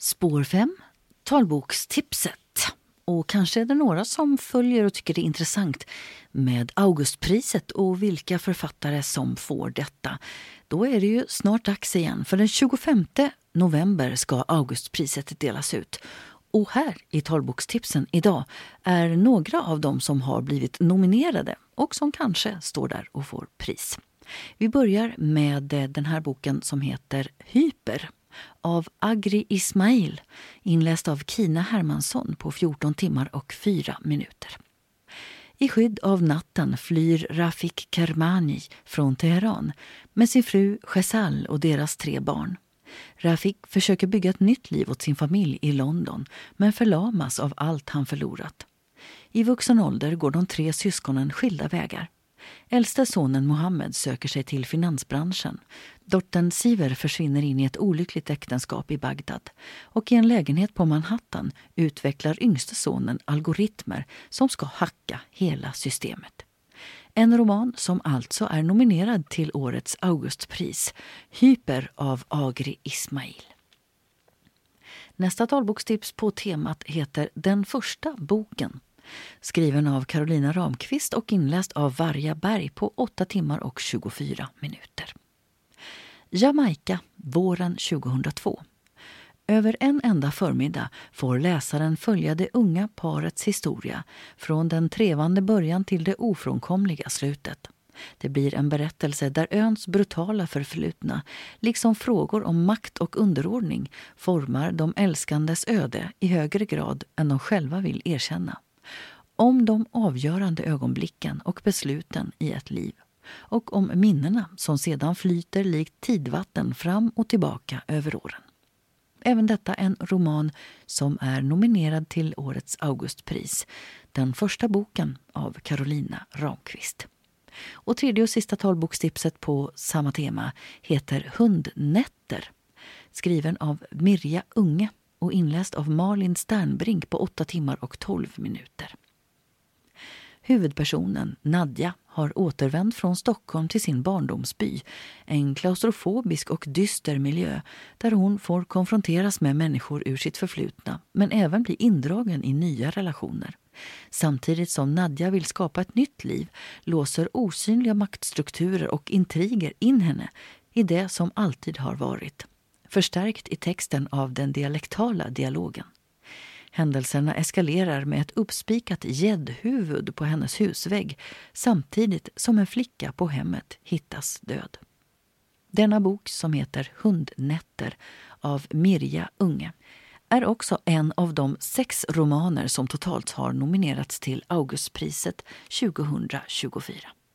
Spår 5, talbokstipset. Och kanske är det några som följer och tycker det är intressant med Augustpriset och vilka författare som får detta. Då är det ju snart dags igen, för den 25 november ska Augustpriset delas ut. Och här i talbokstipsen idag är några av dem som har blivit nominerade och som kanske står där och får pris. Vi börjar med den här boken som heter Hyper av Agri Ismail, inläst av Kina Hermansson på 14 timmar och 4 minuter. I skydd av natten flyr Rafik Kermani från Teheran med sin fru Ghezal och deras 3 barn. Rafik försöker bygga ett nytt liv åt sin familj i London, men förlamas av allt han förlorat. I vuxen ålder går de 3 syskonen skilda vägar. Äldste sonen Mohammed söker sig till finansbranschen. Dottern Siver försvinner in i ett olyckligt äktenskap i Bagdad. Och i en lägenhet på Manhattan utvecklar yngste sonen algoritmer som ska hacka hela systemet. En roman som alltså är nominerad till årets Augustpris, Hyper av Agri Ismail. Nästa talbokstips på temat heter Den första boken, skriven av Carolina Ramqvist och inläst av Varja Berg på 8 timmar och 24 minuter. Jamaica, våren 2002. Över en enda förmiddag får läsaren följa det unga parets historia från den trevande början till det ofrånkomliga slutet. Det blir en berättelse där öns brutala förflutna, liksom frågor om makt och underordning, formar de älskandes öde i högre grad än de själva vill erkänna. Om de avgörande ögonblicken och besluten i ett liv. Och om minnena som sedan flyter likt tidvatten fram och tillbaka över åren. Även detta en roman som är nominerad till årets Augustpris. Den första boken av Carolina Ramqvist. Och tredje och sista talbokstipset på samma tema heter Hundnätter. Skriven av Mirja Unge och inläst av Malin Sternbrink på 8 timmar och 12 minuter. Huvudpersonen, Nadja, har återvänt från Stockholm till sin barndomsby. En klaustrofobisk och dyster miljö där hon får konfronteras med människor ur sitt förflutna men även bli indragen i nya relationer. Samtidigt som Nadja vill skapa ett nytt liv låser osynliga maktstrukturer och intriger in henne i det som alltid har varit. Förstärkt i texten av den dialektala dialogen. Händelserna eskalerar med ett uppspikat gäddhuvud på hennes husvägg samtidigt som en flicka på hemmet hittas död. Denna bok, som heter Hundnätter av Mirja Unge, är också en av de 6 romaner som totalt har nominerats till Augustpriset 2024.